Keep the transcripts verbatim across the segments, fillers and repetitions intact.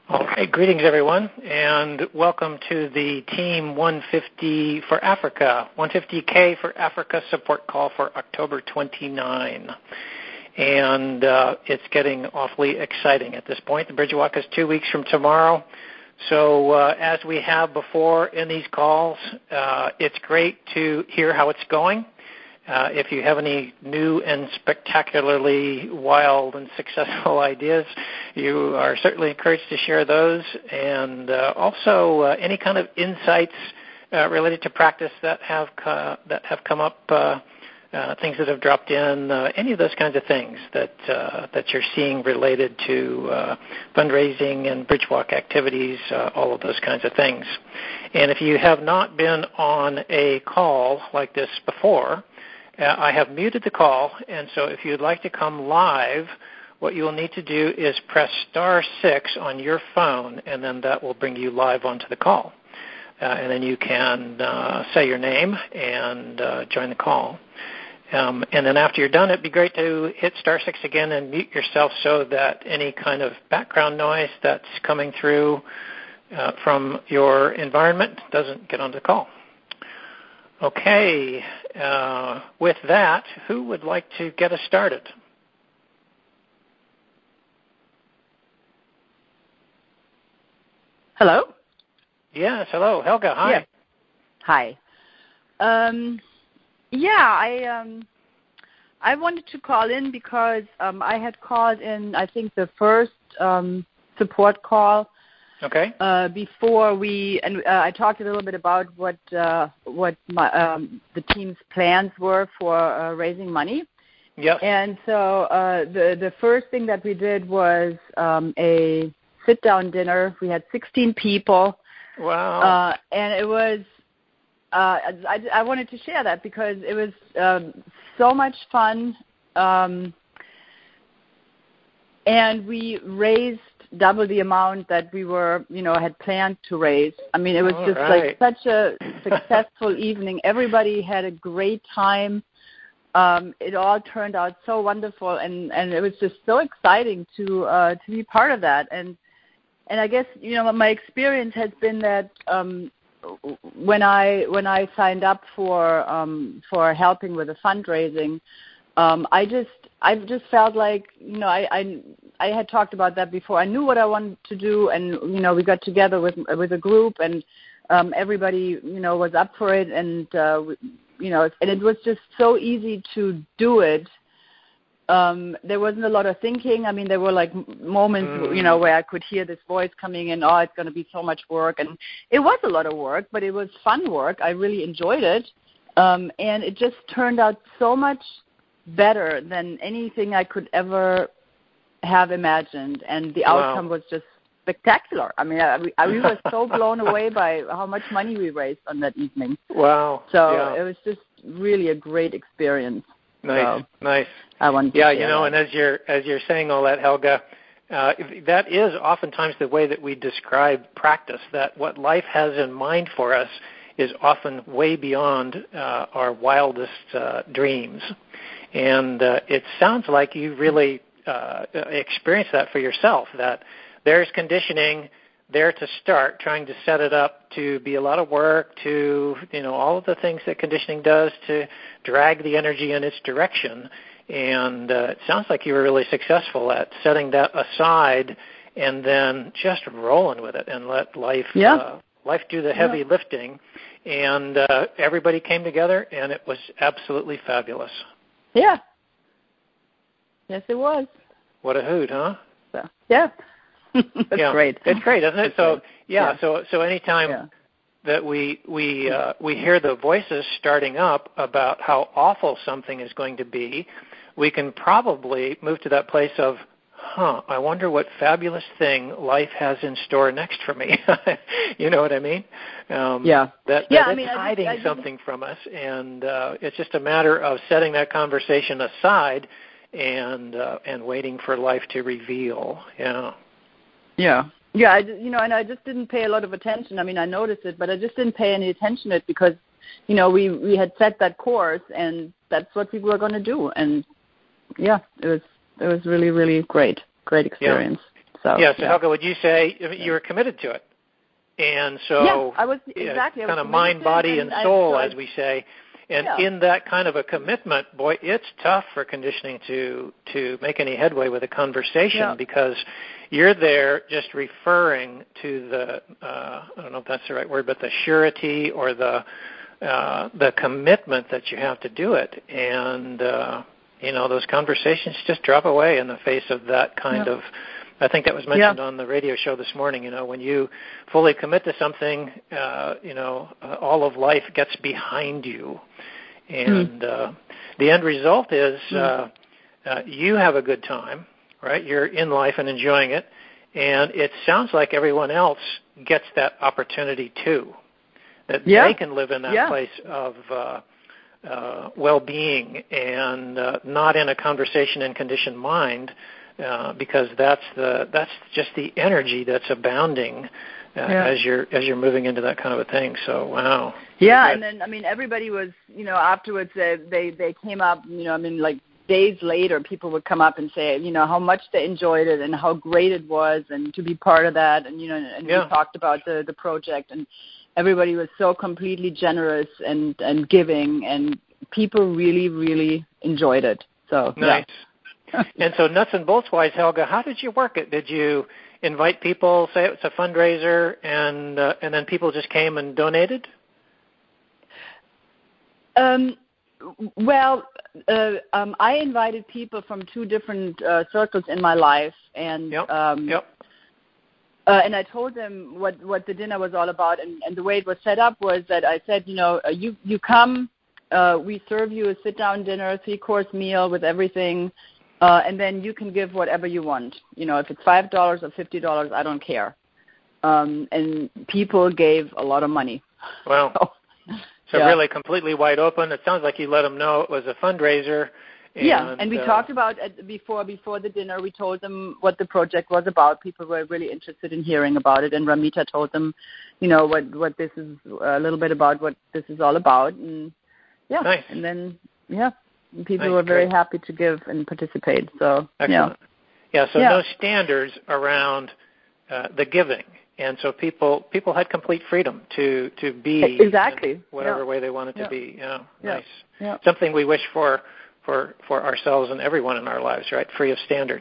All right, greetings everyone, and welcome to the Team one fifty for Africa, one fifty K for Africa support call for October twenty-ninth. And uh, it's getting awfully exciting at this point. The Bridge Walk is two weeks from tomorrow. So uh, as we have before in these calls, uh, it's great to hear how it's going. Uh, if you have any new and spectacularly wild and successful ideas, you are certainly encouraged to share those. And uh, also uh, any kind of insights uh, related to practice that have uh, that have come up, uh, uh, things that have dropped in, uh, any of those kinds of things that uh, that you're seeing related to uh, fundraising and Bridge Walk activities, uh, all of those kinds of things. And if you have not been on a call like this before, Uh, I have muted the call, and so if you'd like to come live, what you will need to do is press star six on your phone, and then that will bring you live onto the call. Uh, and then you can uh, say your name and uh, join the call. Um, and then after you're done, it'd be great to hit star six again and mute yourself so that any kind of background noise that's coming through uh, from your environment doesn't get onto the call. Okay, uh, with that, who would like to get us started? Hello? Yes, hello. Helga, hi. Yeah. Hi. Um, yeah, I um, I wanted to call in because um, I had called in, I think, the first um, support call. Okay. Uh, before we, and uh, I talked a little bit about what uh, what my, um, the team's plans were for uh, raising money. Yep. And so uh, the the first thing that we did was um, a sit-down dinner. We had sixteen people. Wow. Uh, and it was, uh, I, I wanted to share that because it was um, so much fun. Um, and we raised double the amount that we were, you know, had planned to raise. I mean, it was All just right. like such a successful evening. Everybody had a great time. Um, it all turned out so wonderful, and, and it was just so exciting to uh, to be part of that. And and I guess, you know, my experience has been that um, when I when I signed up for um, for helping with the fundraising, um, I just I just felt like, you know, I, I I had talked about that before. I knew what I wanted to do, and, you know, we got together with with a group, and um, everybody, you know, was up for it, and, uh, you know, and it was just so easy to do it. Um, there wasn't a lot of thinking. I mean, there were, like, moments, mm. you know, where I could hear this voice coming in, oh, it's going to be so much work. And it was a lot of work, but it was fun work. I really enjoyed it. Um, and it just turned out so much better than anything I could ever have imagined, and the Wow. outcome was just spectacular. I mean, I, I, we were so blown away by how much money we raised on that evening. Wow. So yeah. it was just really a great experience. Nice, so nice. I wanted to yeah, share you know, that. and as you're as you're saying all that, Helga, uh, that is oftentimes the way that we describe practice. That what life has in mind for us is often way beyond uh, our wildest uh, dreams. And uh, it sounds like you really uh, experienced that for yourself, that there's conditioning there to start, trying to set it up to be a lot of work, to, you know, all of the things that conditioning does to drag the energy in its direction. And uh, it sounds like you were really successful at setting that aside and then just rolling with it and let life yeah. uh, life do the heavy yeah. lifting. And uh, everybody came together, and it was absolutely fabulous. Yeah. Yes, it was. What a hoot, huh? So, yeah. That's yeah. great. It's great, isn't it? That's so great. yeah, yeah. so so anytime yeah. that we we uh, we hear the voices starting up about how awful something is going to be, we can probably move to that place of, huh, I wonder what fabulous thing life has in store next for me. You know what I mean? Um, yeah. That, yeah, that I it's mean, hiding I just, I something just... from us, and uh, it's just a matter of setting that conversation aside and uh, and waiting for life to reveal. Yeah. Yeah. Yeah, I, you know, and I just didn't pay a lot of attention. I mean, I noticed it, but I just didn't pay any attention to it because, you know, we, we had set that course, and that's what we were going to do. And, yeah, it was it was really, really great, great experience. So yeah. So yeah. Helga, would you say I mean, you were committed to it? And so, yeah, I was exactly kind I was of mind, body, and, and soul, I, so as we say. And yeah. in that kind of a commitment, boy, it's tough for conditioning to to make any headway with a conversation yeah. because you're there just referring to the uh, I don't know if that's the right word, but the surety or the uh, the commitment that you have to do it, and uh, you know those conversations just drop away in the face of that kind yeah. of. I think that was mentioned yeah. on the radio show this morning. You know, when you fully commit to something, uh, you know, uh, all of life gets behind you, and mm. uh, the end result is mm. uh, uh, you have a good time, right? You're in life and enjoying it, and it sounds like everyone else gets that opportunity too, that yeah. they can live in that yeah. place of uh, uh, well-being and uh, not in a conversation and conditioned mind. Uh, because that's the that's just the energy that's abounding uh, yeah. as you're as you're moving into that kind of a thing. So wow. Yeah, and then I mean everybody was you know afterwards they they they came up you know I mean like days later people would come up and say you know how much they enjoyed it and how great it was and to be part of that and you know and yeah. we talked about the the project and everybody was so completely generous and and giving and people really really enjoyed it. So nice. Yeah. And so nuts and bolts wise, Helga, how did you work it? Did you invite people, say it was a fundraiser, and uh, and then people just came and donated? Um, well, uh, um, I invited people from two different uh, circles in my life, and yep. Um, yep. Uh, and I told them what, what the dinner was all about, and, and the way it was set up was that I said, you know, uh, you you come, uh, we serve you a sit-down dinner, three-course meal with everything. Uh, and then you can give whatever you want. You know, if it's five dollars or fifty dollars, I don't care. Um, and people gave a lot of money. Wow. So, so yeah. really completely wide open. It sounds like you let them know it was a fundraiser. And, yeah, and we uh, talked about it before before the dinner. We told them what the project was about. People were really interested in hearing about it. And Ramita told them, you know, what, what this is, a little bit about what this is all about. And, yeah, nice. and then, yeah. And people nice, were very great. happy to give and participate. So excellent. Yeah, yeah so yeah. no standards around uh, the giving, and so people people had complete freedom to to be exactly whatever yeah. way they wanted yeah. to be. Yeah, yeah. nice. Yeah. Something we wish for for for ourselves and everyone in our lives, right? Free of standards.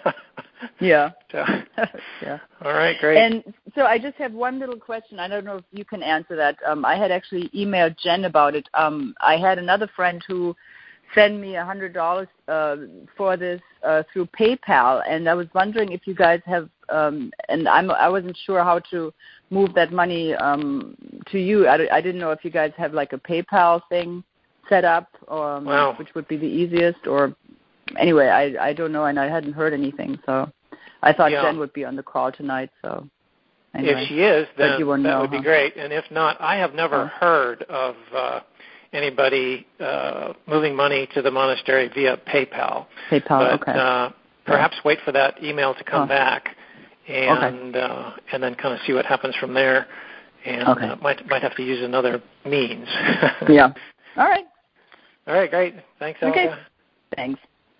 yeah. So, yeah. All right, great. And so I just have one little question. I don't know if you can answer that. Um, I had actually emailed Jen about it. Um, I had another friend who sent me a hundred dollars uh, for this uh, through PayPal, and I was wondering if you guys have. Um, and I'm I wasn't sure how to move that money um, to you. I, I didn't know if you guys have like a PayPal thing set up, um, wow. which would be the easiest. Or anyway, I I don't know, and I hadn't heard anything, so I thought yeah. Jen would be on the call tonight. So anyway, if she is, then that know, would huh? be great. And if not, I have never oh. heard of. Uh, anybody uh, moving money to the monastery via PayPal. PayPal, but, okay. Uh, perhaps yeah. wait for that email to come oh. back, and okay. uh, and then kind of see what happens from there. And okay. uh, might might have to use another means. yeah. All right. All right. Great. Thanks, Helga. Okay. Thanks.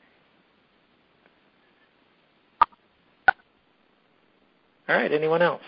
All right. Anyone else?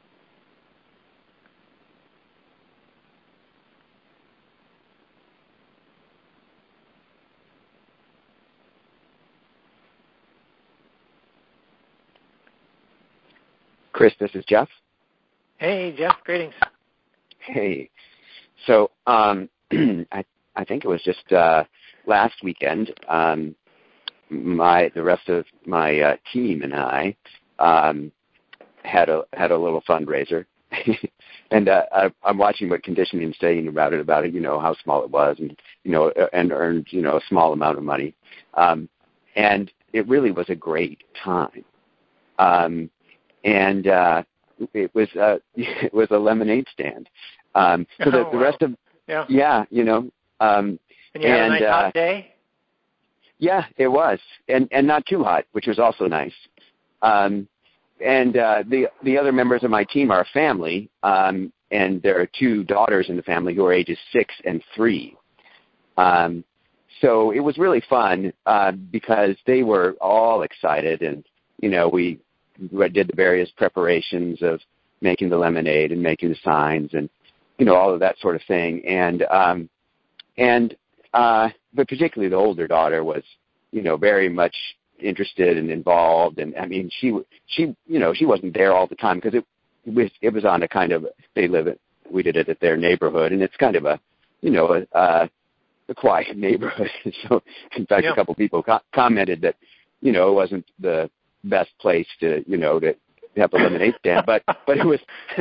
Chris, this is Jeff. Hey, Jeff. Greetings. Hey. So um, I I think it was just uh, last weekend. Um, my the rest of my uh, team and I um, had a had a little fundraiser, and uh, I, I'm watching what Conditioning is saying about it. About it, you know how small it was, and you know, and earned you know a small amount of money, um, and it really was a great time. Um, And uh, it was uh, it was a lemonade stand. Um, so oh, the, wow. the rest of yeah, yeah you know. Um, and you had and, a nice uh, hot day. Yeah, it was, and and not too hot, which was also nice. Um, and uh, the the other members of my team are a family, um, and there are two daughters in the family who are ages six and three. Um, so it was really fun uh, because they were all excited, and you know we. did the various preparations of making the lemonade and making the signs and, you know, all of that sort of thing. And, um, and, uh, but particularly the older daughter was, you know, very much interested and involved. And I mean, she, she, you know, she wasn't there all the time because it, it was, it was on a kind of, they live at, we did it at their neighborhood, and it's kind of a, you know, a, a, a quiet neighborhood. So in fact, yeah. a couple of people co- commented that, you know, it wasn't the best place to, you know, to have a lemonade stand, but, but it was,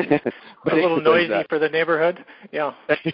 but a little noisy was, uh, for the neighborhood. Yeah.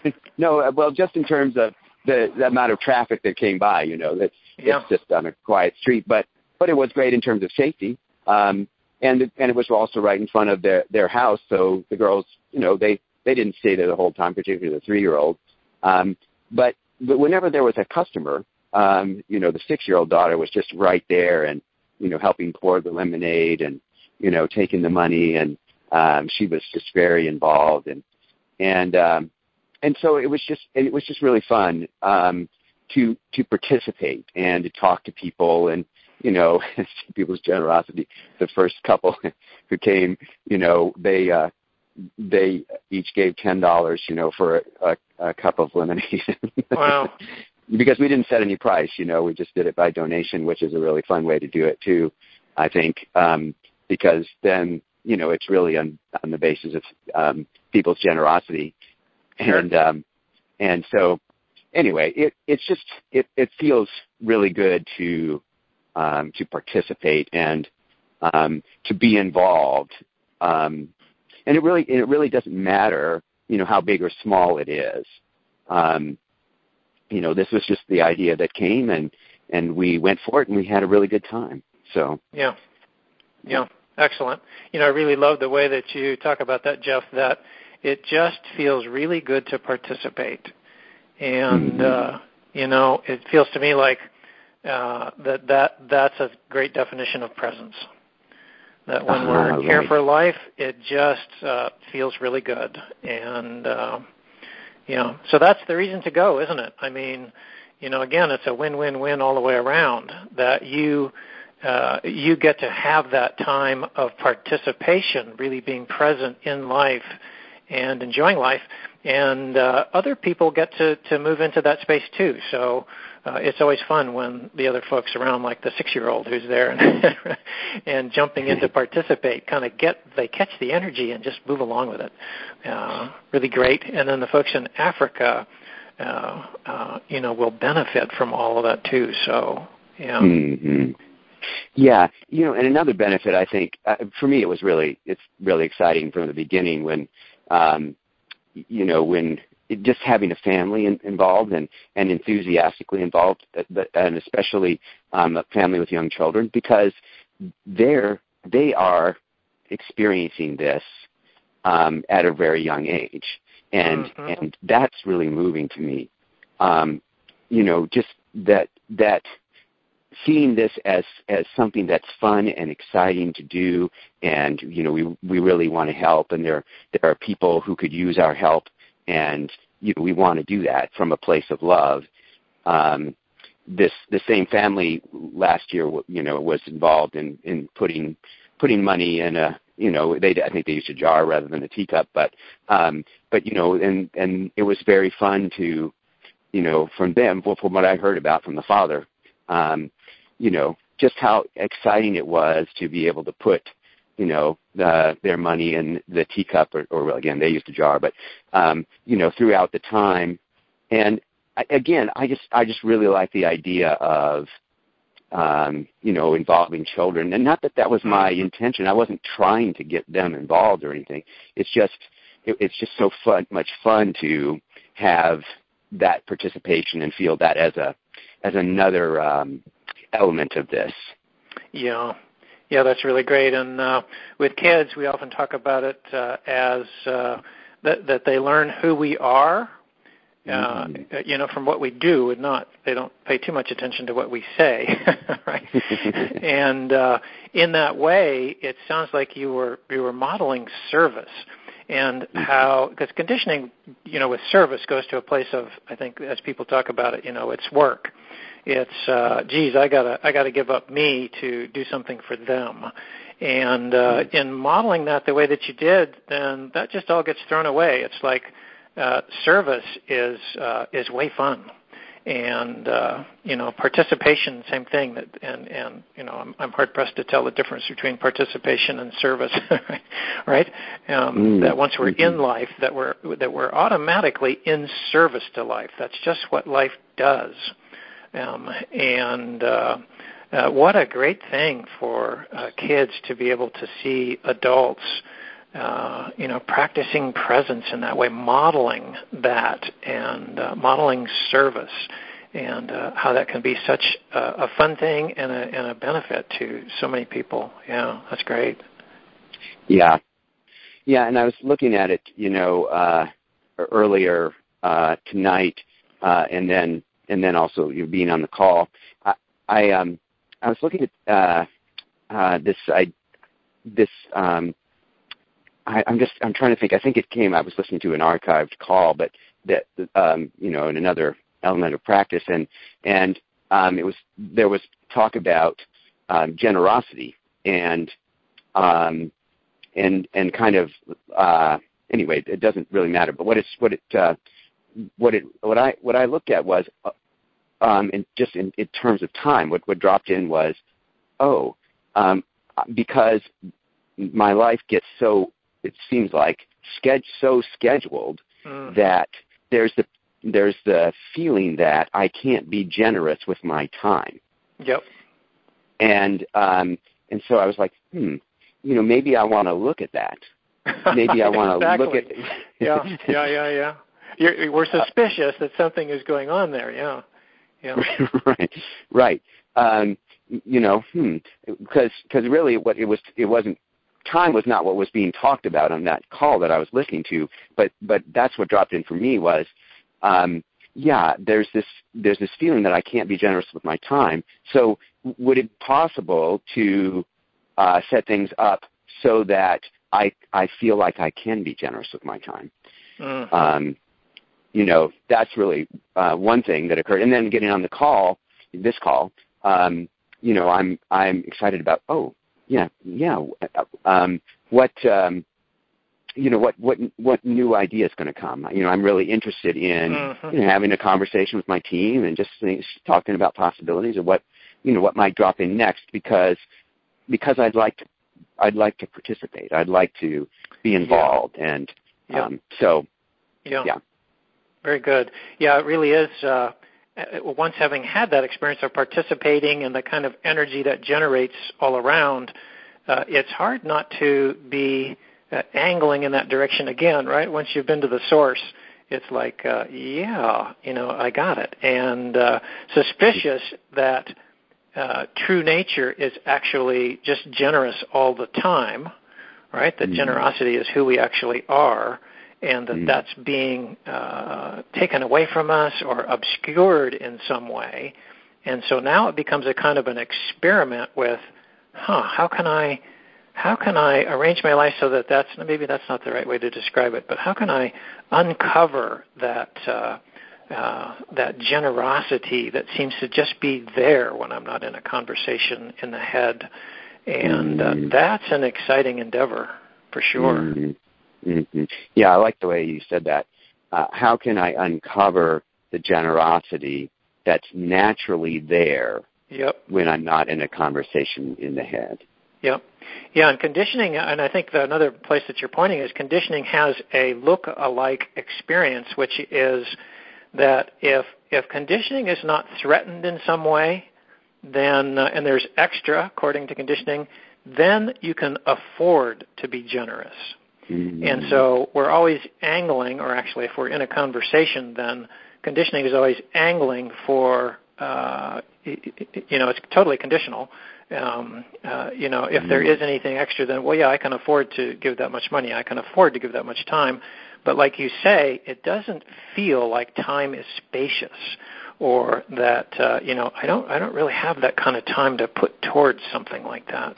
No, well, just in terms of the, the amount of traffic that came by, you know, that's, yeah. it's just on a quiet street, but, but it was great in terms of safety. Um, and, it, and it was also right in front of their, their house. So the girls, you know, they, they didn't stay there the whole time, particularly the three-year-old. Um, but, but whenever there was a customer, um, you know, the six-year-old daughter was just right there and, you know, helping pour the lemonade and, you know, taking the money, and um, she was just very involved, and and um, and so it was just it was just really fun um, to to participate and to talk to people, and you know, people's generosity. The first couple who came, you know, they uh, they each gave ten dollars, you know, for a, a, a cup of lemonade. Wow. Because we didn't set any price, you know, we just did it by donation, which is a really fun way to do it too, I think. Um, because then, you know, it's really on, on the basis of um, people's generosity. Sure. And um, and so, anyway, it it's just, it, it feels really good to um, to participate and um, to be involved. Um, and it really, it really doesn't matter, you know, how big or small it is. Um, you know, this was just the idea that came, and, and we went for it, and we had a really good time. So yeah, yeah. Excellent. You know, I really love the way that you talk about that, Jeff, that it just feels really good to participate. And, mm-hmm. uh, you know, it feels to me like uh, that, that that's a great definition of presence. That when uh, we're right. here for life, it just uh, feels really good. And, uh, you know, so that's the reason to go, isn't it? I mean, you know, again, it's a win-win-win all the way around, that you Uh, you get to have that time of participation, really being present in life and enjoying life, and uh, other people get to, to move into that space too. So uh, it's always fun when the other folks around, like the six-year-old who's there and, and jumping in to participate, kind of get, they catch the energy and just move along with it. Uh, really great. And then the folks in Africa, uh, uh, you know, will benefit from all of that too. So, yeah. Mm-hmm. Yeah, you know, and another benefit, I think, uh, for me, it was really, it's really exciting from the beginning when, um, you know, when it, just having a family in, involved and, and enthusiastically involved, but, and especially um, a family with young children, because they're, they are experiencing this um, at a very young age, and mm-hmm. and that's really moving to me. Um, you know, just that that. seeing this as, as something that's fun and exciting to do, and, you know, we we really want to help, and there there are people who could use our help, and, you know, we want to do that from a place of love. Um, this the same family last year, you know, was involved in, in putting putting money in a, you know, they I think they used a jar rather than a teacup, but um, but you know, and and it was very fun to, you know, from them, well, from what I heard about from the father. Um, you know, just how exciting it was to be able to put, you know, the, their money in the teacup, or, or again, they used a jar, but, um, you know, throughout the time. And I, again, I just, I just really like the idea of, um, you know, involving children. And not that that was my intention. I wasn't trying to get them involved or anything. It's just, it, it's just so fun, much fun to have that participation and feel that as a, as another, um, element of this. Yeah, yeah, that's really great. And uh, with kids, we often talk about it uh, as uh, that, that they learn who we are, uh, mm-hmm. you know, from what we do, and not they don't pay too much attention to what we say, right? And uh, in that way, it sounds like you were you were modeling service. And how, because conditioning, you know, with service goes to a place of, I think, as people talk about it, you know, it's work. It's, uh, geez, I gotta, I gotta give up me to do something for them. And uh, in modeling that the way that you did, then that just all gets thrown away. It's like uh, service is uh, is way fun. And, uh, you know, participation, same thing. That, and, and, you know, I'm, I'm hard-pressed to tell the difference between participation and service, right? Um, mm-hmm. That once we're in life, that we're, that we're automatically in service to life. That's just what life does. Um, and uh, uh, what a great thing for uh, kids to be able to see adults Uh, you know, practicing presence in that way, modeling that, and uh, modeling service, and uh, how that can be such a, a fun thing and a, and a benefit to so many people. Yeah, that's great. Yeah, yeah, and I was looking at it, you know, uh, earlier uh, tonight, uh, and then and then also you being on the call. I I, um, I was looking at uh, uh, this I this. Um, I, I'm just, I'm trying to think, I think it came, I was listening to an archived call, but that, um, you know, in another element of practice, and, and um, it was, there was talk about um, generosity, and, um, and, and kind of, uh, anyway, it doesn't really matter, but what it's, what it, uh, what it, what I, what I looked at was, uh, um, in, just in, in terms of time, what, what dropped in was, oh, um, because my life gets so, it seems like, sked- so scheduled mm. that there's the there's the feeling that I can't be generous with my time. Yep. And um, and so I was like, hmm, you know, maybe I want to look at that. Maybe I want to exactly. look at. yeah, yeah, yeah, yeah. You're, we're suspicious that something is going on there. Yeah, yeah. right, right. Um, you know, hmm, because because really, what it was, it wasn't. Time was not what was being talked about on that call that I was listening to, but but that's what dropped in for me was, um, yeah, there's this there's this feeling that I can't be generous with my time. So would it be possible to uh, set things up so that I I feel like I can be generous with my time? Mm-hmm. Um, you know, that's really uh, one thing that occurred. And then getting on the call, this call, um, you know, I'm I'm excited about. Oh. Yeah, yeah. Um, what um, you know, what what what new idea is going to come? You know, I'm really interested in mm-hmm. you know, having a conversation with my team and just talking about possibilities of what you know what might drop in next because because I'd like to I'd like to participate. I'd like to be involved, yeah. and yeah. Um, so yeah. yeah, very good. Yeah, it really is. Uh, once having had that experience of participating and the kind of energy that generates all around, uh, it's hard not to be uh, angling in that direction again, right? Once you've been to the source, it's like, uh, yeah, you know, I got it. And uh, suspicious that uh, true nature is actually just generous all the time, right? That mm-hmm. generosity is who we actually are. And that mm. that's being uh, taken away from us or obscured in some way. And so now it becomes a kind of an experiment with, huh, how can I how can I arrange my life so that that's, maybe that's not the right way to describe it, but how can I uncover that uh, uh, that generosity that seems to just be there when I'm not in a conversation in the head. And uh, mm. that's an exciting endeavor, for sure. Mm. Mm-hmm. Yeah, I like the way you said that. Uh, how can I uncover the generosity that's naturally there yep. when I'm not in a conversation in the head? Yep. Yeah, and conditioning, and I think that another place that you're pointing is conditioning has a look-alike experience, which is that if if conditioning is not threatened in some way, then uh, and there's extra according to conditioning, then you can afford to be generous. And so we're always angling, or actually if we're in a conversation, then conditioning is always angling for, uh, you know, it's totally conditional. Um, uh, you know, if there is anything extra, then, well, yeah, I can afford to give that much money. I can afford to give that much time. But like you say, it doesn't feel like time is spacious, or that, uh, you know, I don't, I don't really have that kind of time to put towards something like that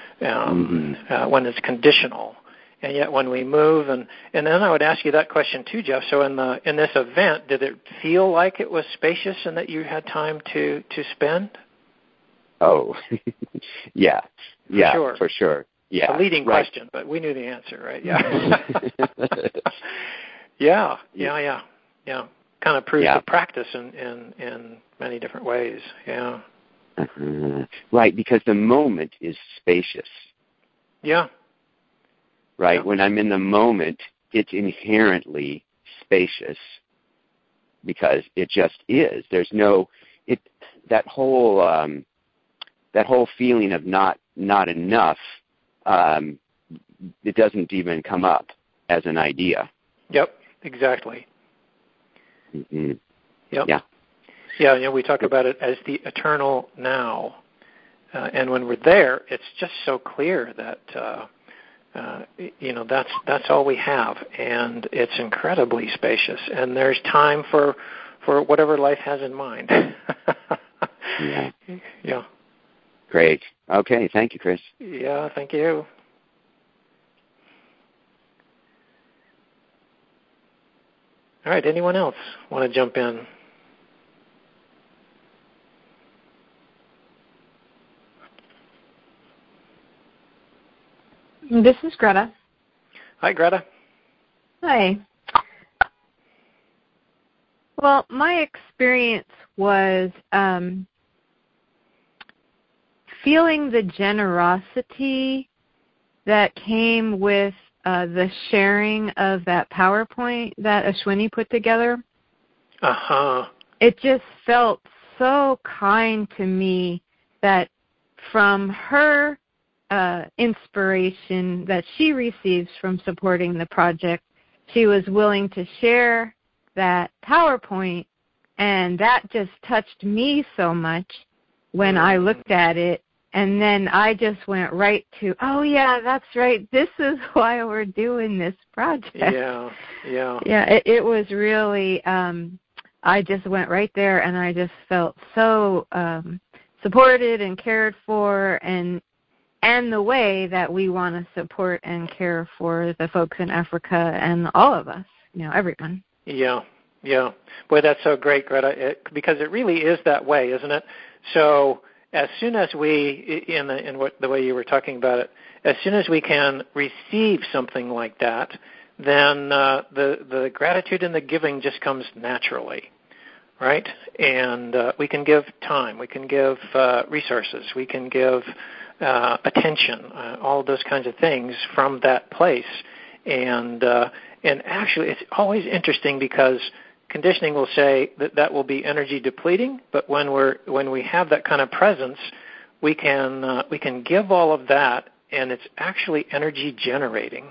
um, mm-hmm. uh, when it's conditional. And yet when we move, and, and then I would ask you that question too, Jeff. So in the in this event, did it feel like it was spacious and that you had time to, to spend? Oh, yeah, yeah, for sure. for sure. yeah, a leading right. question, but we knew the answer, right? Yeah. yeah, yeah, yeah, yeah. Kind of proves yeah. the practice in, in, in many different ways. Yeah. Uh-huh. Right, because the moment is spacious. Yeah. Right? Yeah. When I'm in the moment, it's inherently spacious because it just is. There's no it that whole um, that whole feeling of not not enough. Um, it doesn't even come up as an idea. Yep. Exactly. Mm-hmm. Yep. Yeah. Yeah. You know, we talk about it as the eternal now, uh, and when we're there, it's just so clear that. Uh, Uh, you know, that's that's all we have, and it's incredibly spacious. And there's time for for whatever life has in mind. yeah. Yeah. Great. Okay. Thank you, Chris. Yeah. Thank you. All right. Anyone else want to jump in? This is Greta. Hi, Greta. Hi. Well, my experience was um, feeling the generosity that came with uh, the sharing of that PowerPoint that Ashwini put together. Uh-huh. It just felt so kind to me that from her Uh, inspiration that she receives from supporting the project, she was willing to share that PowerPoint, and that just touched me so much when I looked at it, and then I just went right to, oh yeah, that's right, this is why we're doing this project. Yeah, yeah. Yeah, it, it was really, um, I just went right there, and I just felt so um, supported and cared for, and and the way that we want to support and care for the folks in Africa and all of us, you know, everyone. Yeah, yeah. Boy, that's so great, Greta, it, because it really is that way, isn't it? So as soon as we, in, the, in what, the way you were talking about it, as soon as we can receive something like that, then uh, the, the gratitude and the giving just comes naturally, right? And uh, we can give time, we can give uh, resources, we can give Uh, attention, uh, all of those kinds of things from that place. And uh, and actually, it's always interesting because conditioning will say that that will be energy depleting, but when we're when we have that kind of presence, we can uh, we can give all of that, and it's actually energy generating.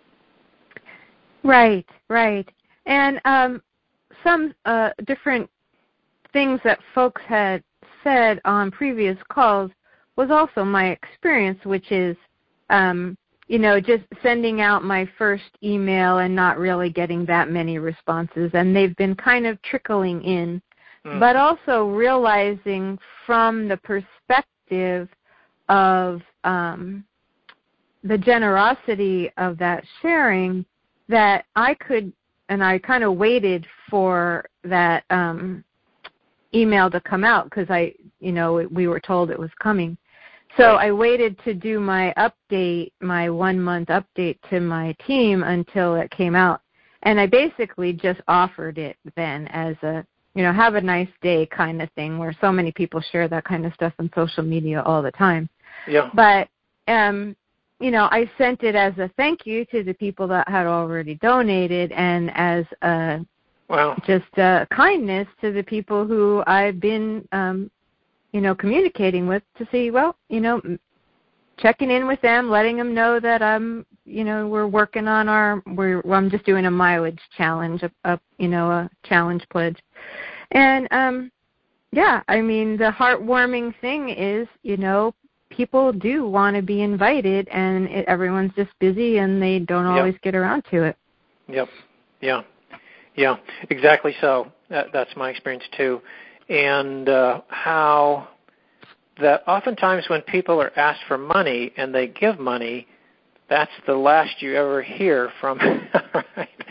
Right, right. And um, some uh, different things that folks had said on previous calls was also my experience, which is, um, you know, just sending out my first email and not really getting that many responses, and they've been kind of trickling in, mm. but also realizing from the perspective of um, the generosity of that sharing that I could, and I kind of waited for that um, email to come out because I, you know, we were told it was coming. So I waited to do my update, my one-month update to my team until it came out. And I basically just offered it then as a, you know, have a nice day kind of thing where so many people share that kind of stuff on social media all the time. Yeah. But, um, you know, I sent it as a thank you to the people that had already donated and as a, wow. just a kindness to the people who I've been um you know, communicating with to see, well, you know, checking in with them, letting them know that I'm, you know, we're working on our, we're, well, I'm just doing a mileage challenge, a, a, you know, a challenge pledge. And, um, yeah, I mean, the heartwarming thing is, you know, people do want to be invited, and it, everyone's just busy, and they don't always yep. get around to it. Yep. Yeah. Yeah, exactly so. That, that's my experience, too. And uh, how that oftentimes when people are asked for money and they give money, that's the last you ever hear from right,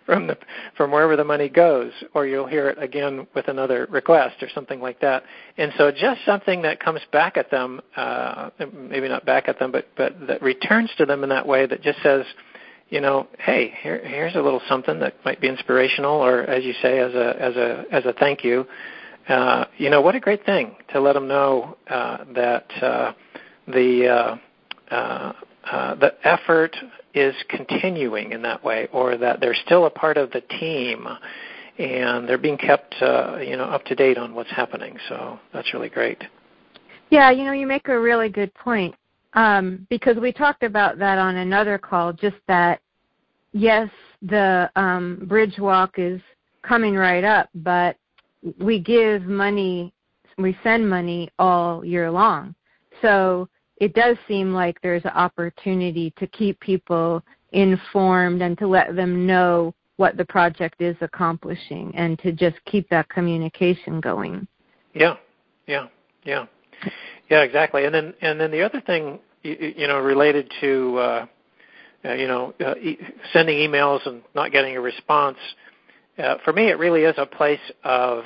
from the from wherever the money goes, or you'll hear it again with another request or something like that. And so just something that comes back at them, uh, maybe not back at them, but but that returns to them in that way that just says, you know, hey, here, here's a little something that might be inspirational, or as you say, as a as a as a thank you. Uh, you know, what a great thing to let them know uh, that uh, the uh, uh, uh, the effort is continuing in that way, or that they're still a part of the team, and they're being kept, uh, you know, up to date on what's happening. So that's really great. Yeah, you know, you make a really good point, um, because we talked about that on another call, just that, yes, the um, bridge walk is coming right up, but we give money, we send money all year long. So it does seem like there's an opportunity to keep people informed and to let them know what the project is accomplishing and to just keep that communication going. Yeah, yeah, yeah. Yeah, exactly. And then and then the other thing, you, you know, related to, uh, uh, you know, uh, e- sending emails and not getting a response, Uh, for me, it really is a place of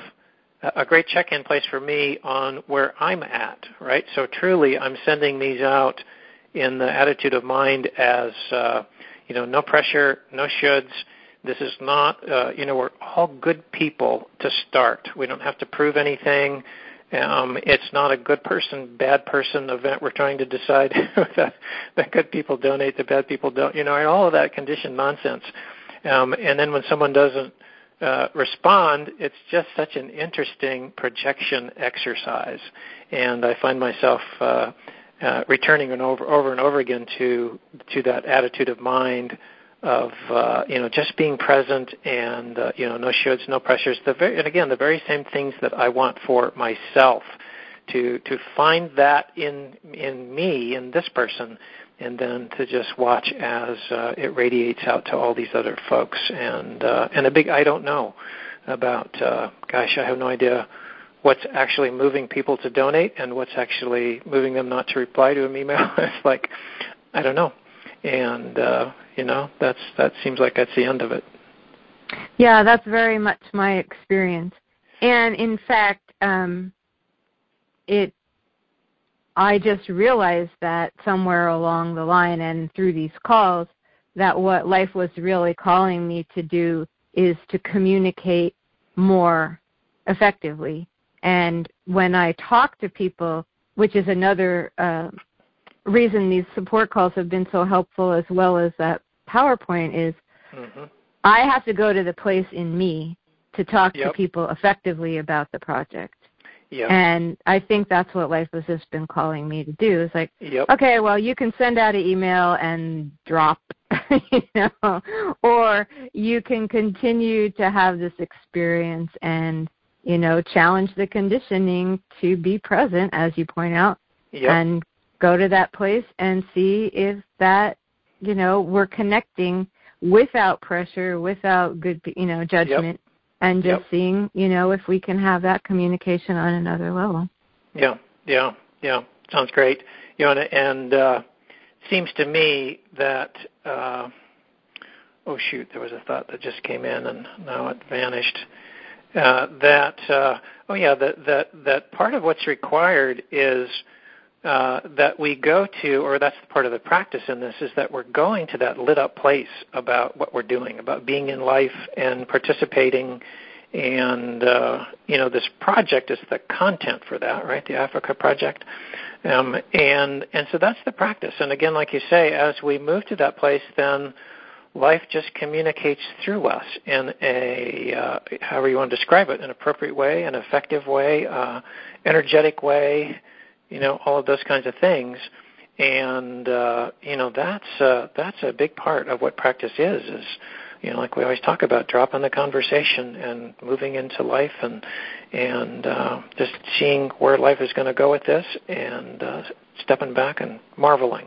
a great check-in place for me on where I'm at, right? So truly, I'm sending these out in the attitude of mind as, uh, you know, no pressure, no shoulds. This is not, uh, you know, we're all good people to start. We don't have to prove anything. Um, it's not a good person, bad person event. We're trying to decide that the good people donate, the bad people don't, you know, and all of that conditioned nonsense. Um, and then when someone doesn't Uh, respond, it's just such an interesting projection exercise, and I find myself uh, uh, returning and over, over and over again to to that attitude of mind of uh, you know just being present and uh, you know no shoulds, no pressures. The very, and again, the very same things that I want for myself. To to find that in in me, in this person, and then to just watch as uh, it radiates out to all these other folks. And uh, and a big I don't know about, uh, gosh, I have no idea what's actually moving people to donate and what's actually moving them not to reply to an email. It's like, I don't know. And, uh, you know, that's that seems like that's the end of it. Yeah, that's very much my experience. And, in fact, um, it I just realized that somewhere along the line and through these calls that what life was really calling me to do is to communicate more effectively. And when I talk to people, which is another uh, reason these support calls have been so helpful, as well as that PowerPoint, is mm-hmm. I have to go to the place in me to talk yep. to people effectively about the project. Yep. And I think that's what life has just been calling me to do. It's like, yep. okay, well, you can send out an email and drop, you know, or you can continue to have this experience and, you know, challenge the conditioning to be present, as you point out, yep. and go to that place and see if that, you know, we're connecting without pressure, without good, you know, judgment. Yep. And just yep. seeing, you know, if we can have that communication on another level. Yeah, yeah, yeah. Sounds great. You know, and, and uh, seems to me that, uh, oh shoot, there was a thought that just came in and now it vanished. Uh, that, uh, oh yeah, that, that, that part of what's required is uh, that we go to, or that's part of the practice in this, is that we're going to that lit up place about what we're doing, about being in life and participating. And, uh, you know, this project is the content for that, right, the Africa Project. Um, and, and so that's the practice. And again, like you say, as we move to that place, then life just communicates through us in a, uh, however you want to describe it, an appropriate way, an effective way, uh, energetic way, you know, all of those kinds of things. And, uh, you know, that's, uh, that's a big part of what practice is, is, you know, like we always talk about, dropping the conversation and moving into life and, and uh, just seeing where life is going to go with this and uh, stepping back and marveling.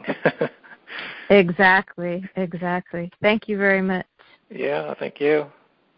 Exactly, exactly. Thank you very much. Yeah, thank you.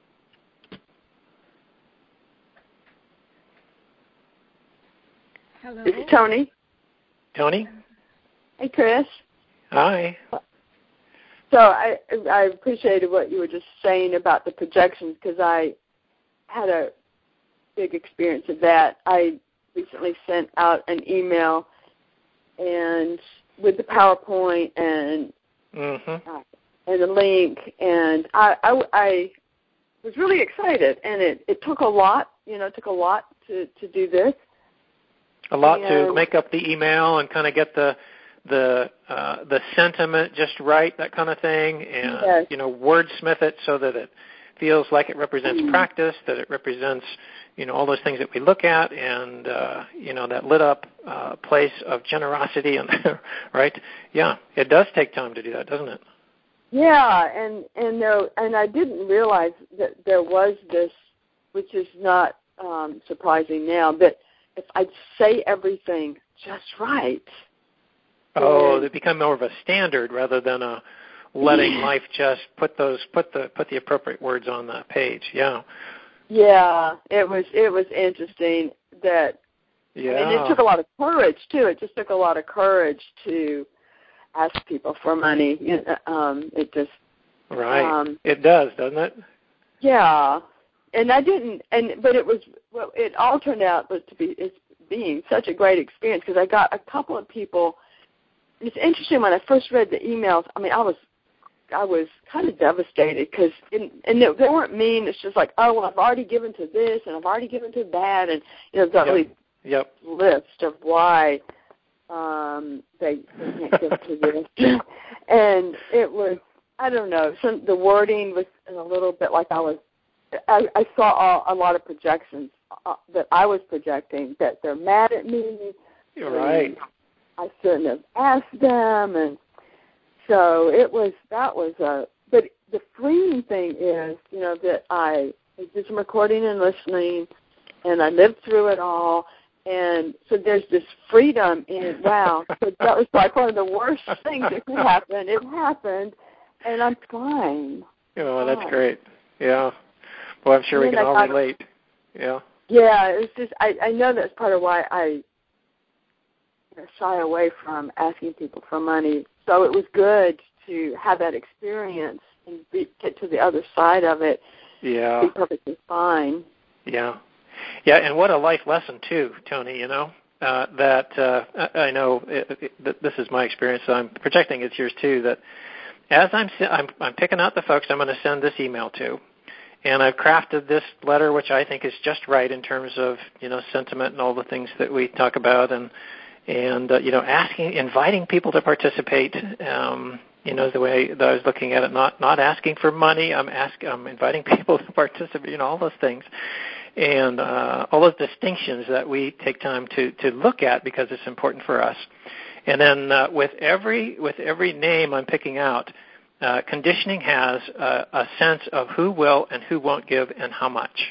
Hello. This is Tony. Tony? Hey, Chris. Hi. So I I appreciated what you were just saying about the projections because I had a big experience of that. I recently sent out an email and with the PowerPoint and mm-hmm. uh, and the link, and I, I, I was really excited, and it, it took a lot, you know, it took a lot to, to do this. A lot and, to make up the email and kind of get the the uh, the sentiment just right, that kind of thing, and yes. you know, wordsmith it so that it feels like it represents mm-hmm. practice, that it represents, you know, all those things that we look at, and uh, you know, that lit up uh, place of generosity, and right? Yeah, it does take time to do that, doesn't it? Yeah, and and there, and I didn't realize that there was this, which is not um, surprising now, that if I'd say everything just right. Oh, they become more of a standard rather than a letting life just put those put the put the appropriate words on the page. Yeah. Yeah, it was it was interesting that. Yeah. And it took a lot of courage too. It just took a lot of courage to ask people for money. Um, it just right. Um, it does, doesn't it? Yeah, and I didn't. And but it was. Well, it all turned out was to be it's being such a great experience because I got a couple of people. It's interesting when I first read the emails. I mean, I was I was kind of devastated because and they, they weren't mean. It's just like, oh, well, I've already given to this and I've already given to that, and you know, the yep. Yep. list of why. Um, they, they can't give to this, and it was I don't know. Some the wording was a little bit like I was. I, I saw a, a lot of projections uh, that I was projecting that they're mad at me. You're right. I shouldn't have asked them, and so it was. That was a. But the freeing thing is, you know, that I did some recording and listening, and I lived through it all. And so there's this freedom in, wow, so that was like one of the worst things that could happen. It happened, and I'm fine. Oh, that's fine. Great. Yeah. Well, I'm sure we can all got, relate. Yeah. Yeah, it's just, I, I know that's part of why I you know, shy away from asking people for money. So it was good to have that experience and be, get to the other side of it. Yeah. Be perfectly fine. Yeah. Yeah, and what a life lesson, too, Toni, you know, uh, that uh, I know it, it, this is my experience, so I'm projecting it's yours, too, that as I'm, I'm, I'm picking out the folks I'm going to send this email to, and I've crafted this letter, which I think is just right in terms of, you know, sentiment and all the things that we talk about, and, and uh, you know, asking, inviting people to participate, um, you know, the way that I was looking at it, not not asking for money, I'm, ask, I'm inviting people to participate, you know, all those things. And uh, all those distinctions that we take time to, to look at because it's important for us. And then uh, with every with every name I'm picking out, uh, conditioning has a, a sense of who will and who won't give and how much.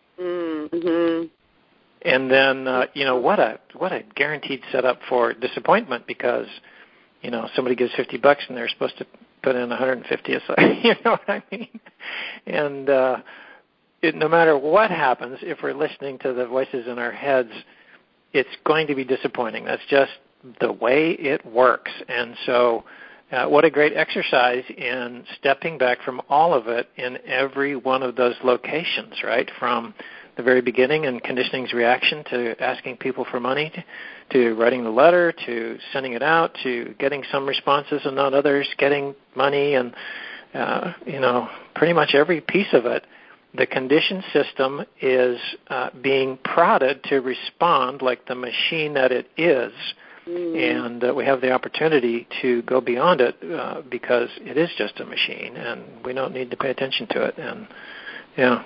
Mm-hmm. And then uh, you know what a what a guaranteed setup for disappointment because you know somebody gives fifty bucks and they're supposed to put in one hundred fifty. It's like, you know what I mean? And uh, It, no matter what happens, if we're listening to the voices in our heads, it's going to be disappointing. That's just the way it works. And so uh, what a great exercise in stepping back from all of it in every one of those locations, right? From the very beginning and conditioning's reaction to asking people for money, to, to writing the letter, to sending it out, to getting some responses and not others, getting money, and, uh, you know, pretty much every piece of it. The conditioned system is uh, being prodded to respond like the machine that it is, mm. and uh, we have the opportunity to go beyond it uh, because it is just a machine, and we don't need to pay attention to it. And yeah,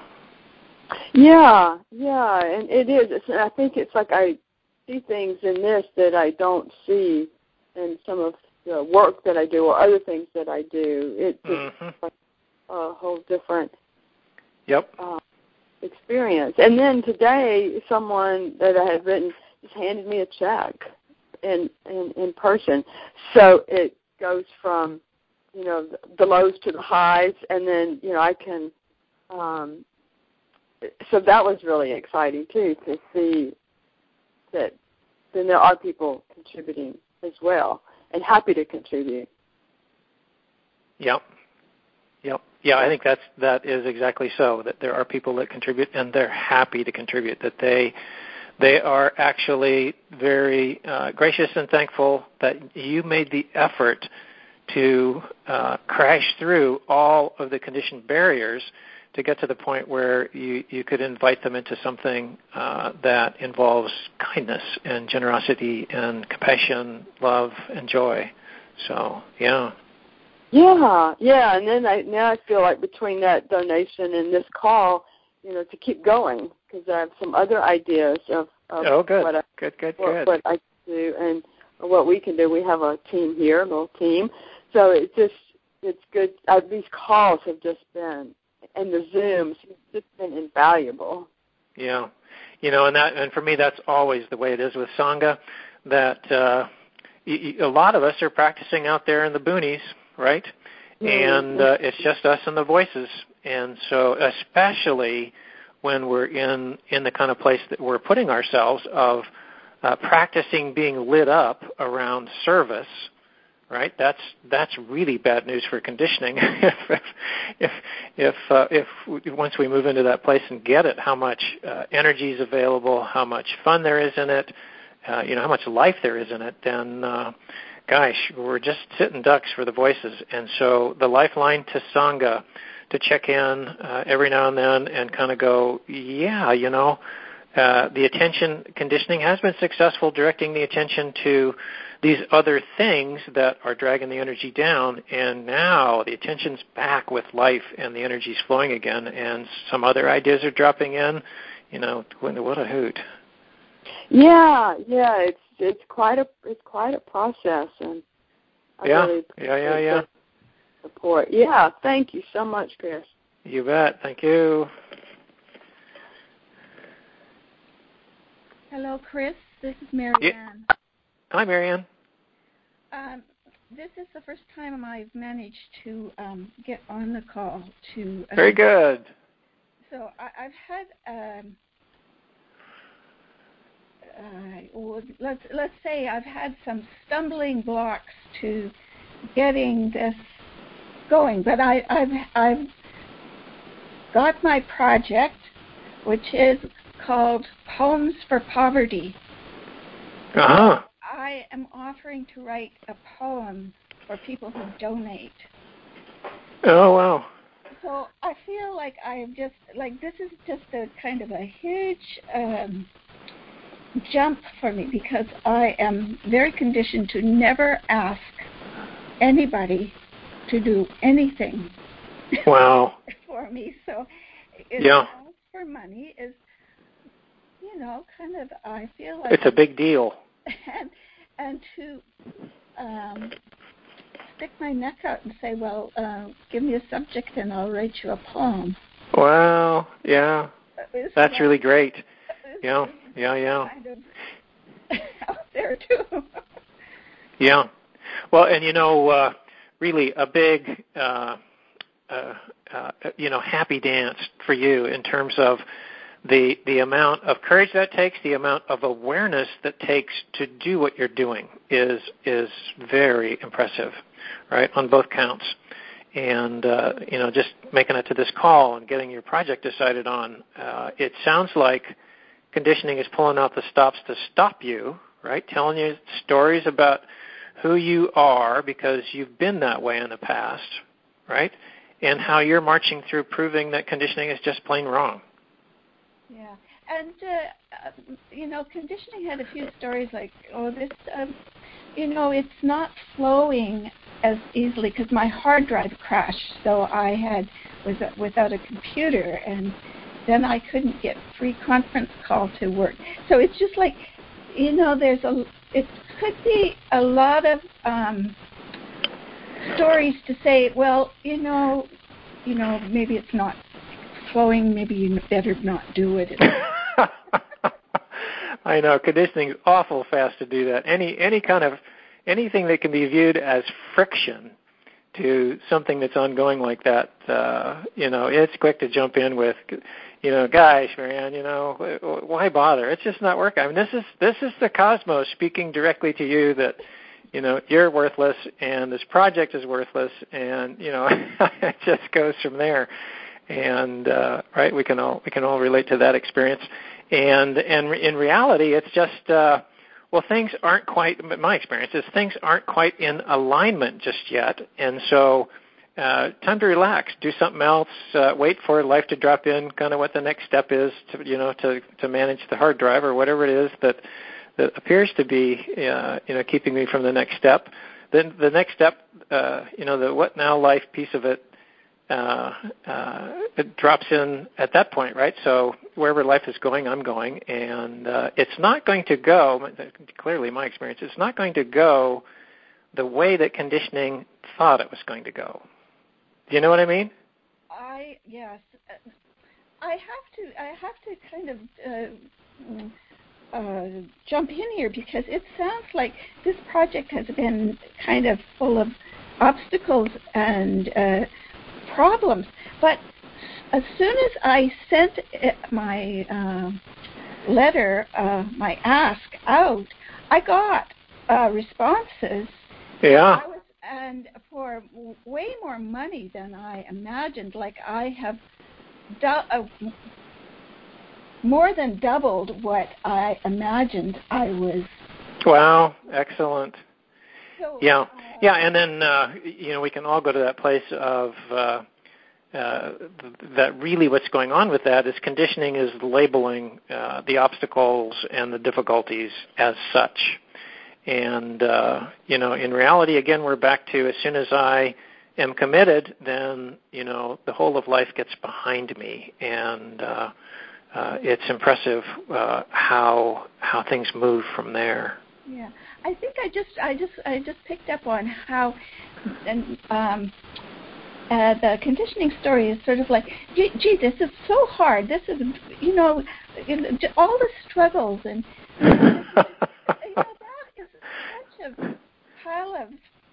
yeah, yeah, and it is. It's, I think it's like I see things in this that I don't see in some of the work that I do or other things that I do. It's mm-hmm. like a whole different. Yep. Uh, experience. And then today, someone that I had written just handed me a check in, in in person. So it goes from, you know, the lows to the highs, and then, you know, I can. Um, so that was really exciting too to see that then there are people contributing as well and happy to contribute. Yep. Yep. Yeah, I think that's that is exactly so. That there are people that contribute, and they're happy to contribute. That they they are actually very uh, gracious and thankful that you made the effort to uh, crash through all of the conditioned barriers to get to the point where you, you could invite them into something uh, that involves kindness and generosity and compassion, love, and joy. So, yeah. Yeah, yeah, and then I now I feel like between that donation and this call, you know, to keep going because I have some other ideas of, of oh, good. what I good, good, what, good. what I can do and what we can do. We have a team here, a little team, so it's just it's good. Uh, these calls have just been and the Zooms have just been invaluable. Yeah, you know, and that and for me that's always the way it is with Sangha. That uh, y- y- a lot of us are practicing out there in the boonies. Right? And uh, it's just us and the voices. And so especially when we're in, in the kind of place that we're putting ourselves of uh, practicing being lit up around service, right? That's that's really bad news for conditioning. if if if, uh, if once we move into that place and get it, how much uh, energy is available, how much fun there is in it, uh, you know, how much life there is in it, then uh, gosh, we're just sitting ducks for the voices. And so the lifeline to Sangha, to check in uh, every now and then and kind of go, yeah, you know, uh, the attention conditioning has been successful directing the attention to these other things that are dragging the energy down, and now the attention's back with life and the energy's flowing again, and some other ideas are dropping in. You know, what a hoot. Yeah, yeah, it's it's quite a it's quite a process, and I yeah, really yeah, yeah, yeah. Support. Yeah, thank you so much, Chris. You bet. Thank you. Hello, Chris. This is Marianne. Yeah. Hi, Marianne. Um, this is the first time I've managed to um, get on the call. To um, very good. So I, I've had. Um, Uh, well, let's let's say I've had some stumbling blocks to getting this going, but I, I've I've got my project, which is called Poems for Poverty. Uh-huh. I am offering to write a poem for people who donate. Oh wow! So I feel like I just like this is just a kind of a huge. Um, jump for me because I am very conditioned to never ask anybody to do anything wow. for me. So it's yeah. ask for money is, you know, kind of, I feel like... It's a big deal. And, and to um, stick my neck out and say, well, uh, give me a subject and I'll write you a poem. Wow, yeah. Is That's that, really great. Yeah. Yeah, yeah. Kind of out there too. yeah. Well, and you know, uh, really a big, uh, uh, uh, you know, happy dance for you in terms of the the amount of courage that takes, the amount of awareness that takes to do what you're doing is is very impressive, right? On both counts. And, uh, you know, just making it to this call and getting your project decided on, uh, it sounds like conditioning is pulling out the stops to stop you, right? Telling you stories about who you are because you've been that way in the past, right? And how you're marching through proving that conditioning is just plain wrong. Yeah. And, uh, you know, conditioning had a few stories like, oh, this, um, you know, it's not flowing as easily because my hard drive crashed, so I had was without a computer, and then I couldn't get free conference call to work. So it's just like, you know, there's a, it could be a lot of um, stories to say, well, you know, you know, maybe it's not flowing, maybe you better not do it. I know, conditioning is awful fast to do that. Any any kind of, anything that can be viewed as friction to something that's ongoing like that, uh, you know, it's quick to jump in with, you know, gosh, Marianne, you know, why bother? It's just not working. I mean, this is this is the cosmos speaking directly to you that, you know, you're worthless, and this project is worthless, and you know, it just goes from there. And uh, right, we can all we can all relate to that experience. And and in reality, it's just uh, well, things aren't quite. My experience is things aren't quite in alignment just yet, and so. Uh, time to relax, do something else, uh, wait for life to drop in, kind of what the next step is to, you know, to, to manage the hard drive or whatever it is that, that appears to be, uh, you know, keeping me from the next step. Then the next step, uh, you know, the what now life piece of it, uh, uh, it drops in at that point, right? So wherever life is going, I'm going, and uh, it's not going to go, clearly my experience, it's not going to go the way that conditioning thought it was going to go. Do you know what I mean? I yes, I have to. I have to kind of uh, uh, jump in here because it sounds like this project has been kind of full of obstacles and uh, problems. But as soon as I sent my uh, letter, uh, my ask out, I got uh, responses. Yeah. I was, and for way more money than I imagined. Like I have do, uh, more than doubled what I imagined I was. Wow, excellent. So, yeah, uh, yeah, and then uh, you know we can all go to that place of uh, uh, that. Really, what's going on with that is conditioning is labeling uh, the obstacles and the difficulties as such. And, uh, you know, in reality, again, we're back to as soon as I am committed, then, you know, the whole of life gets behind me. And uh, uh, it's impressive uh, how how things move from there. Yeah. I think I just I just I just picked up on how and um uh, the conditioning story is sort of like, gee, gee, this is so hard. This is, you know, all the struggles and you know, you know, such a pile of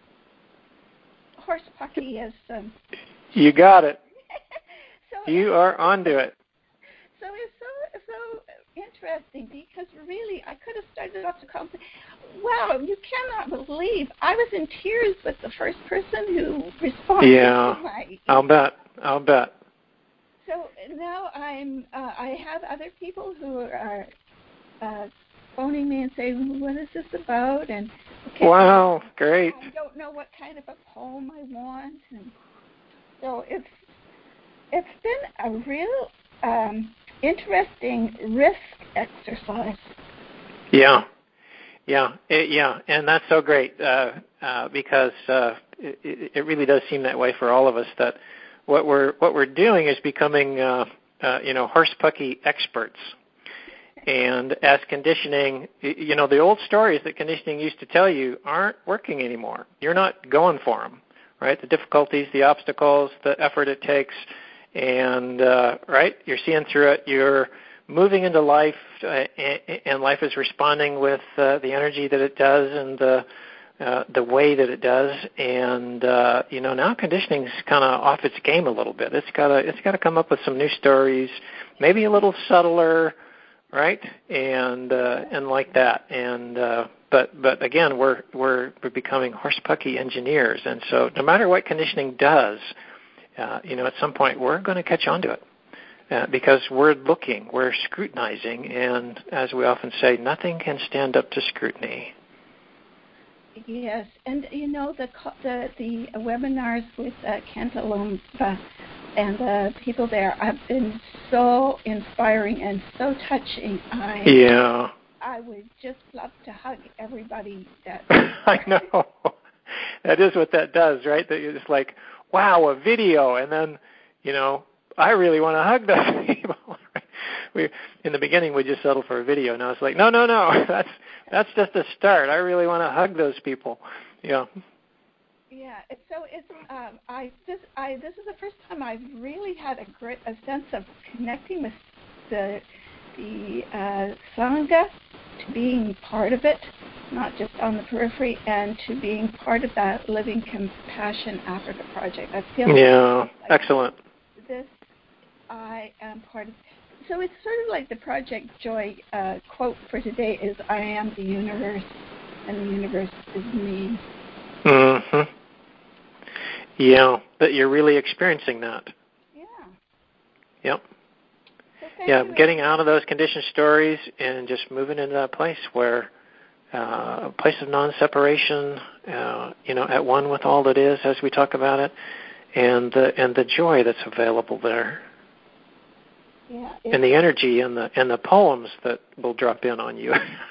horse pucky as um, you got it. so you are onto it. So it's so so interesting because really I could have started off the conversation. Wow, you cannot believe I was in tears with the first person who responded yeah, to my. I'll bet. I'll bet. So now I'm. Uh, I have other people who are. Uh, phoning me and saying, what is this about? And okay, wow, great. I don't know what kind of a poem I want. And so it's it's been a real um, interesting risk exercise. Yeah, yeah, it, yeah, and that's so great uh, uh, because uh, it, it really does seem that way for all of us. That what we're what we're doing is becoming, uh, uh, you know, horse pucky experts. And as conditioning, you know, the old stories that conditioning used to tell you aren't working anymore. You're not going for them, right? The difficulties, the obstacles, the effort it takes, and, uh, right, you're seeing through it. You're moving into life, uh, and life is responding with uh, the energy that it does and the uh, the way that it does. And, uh, you know, now conditioning's kind of off its game a little bit. It's got to it's got to come up with some new stories, maybe a little subtler, right, and uh, and like that, and uh, but but again, we're we're we're becoming horse pucky engineers, and so no matter what conditioning does, uh, you know, at some point we're going to catch on to it uh, because we're looking, we're scrutinizing, and as we often say, nothing can stand up to scrutiny. Yes, and you know the the the webinars with uh, Kent Alumba and the people there have been so inspiring and so touching. I yeah. I would just love to hug everybody that. I know. That is what that does, right? That it's like, wow, a video, and then, you know, I really want to hug those people. We in the beginning we just settled for a video. Now it's like, no, no, no. That's that's just a start. I really want to hug those people. Yeah. Yeah. So it's um, I this I this is the first time I've really had a great a sense of connecting with the the uh, Sangha, to being part of it, not just on the periphery, and to being part of that Living Compassion Africa project. I feel yeah, like excellent. This I am part of. So it's sort of like the Project Joy uh, quote for today is, I am the universe. and the universe is me. Mm-hmm. Yeah, that you're really experiencing that. Yeah. Yep. So yeah, you. getting out of those conditioned stories and just moving into that place where uh, a place of non-separation, uh, you know, at one with all that is, as we talk about it, and the and the joy that's available there. Yeah, and the energy and the and the poems that will drop in on you.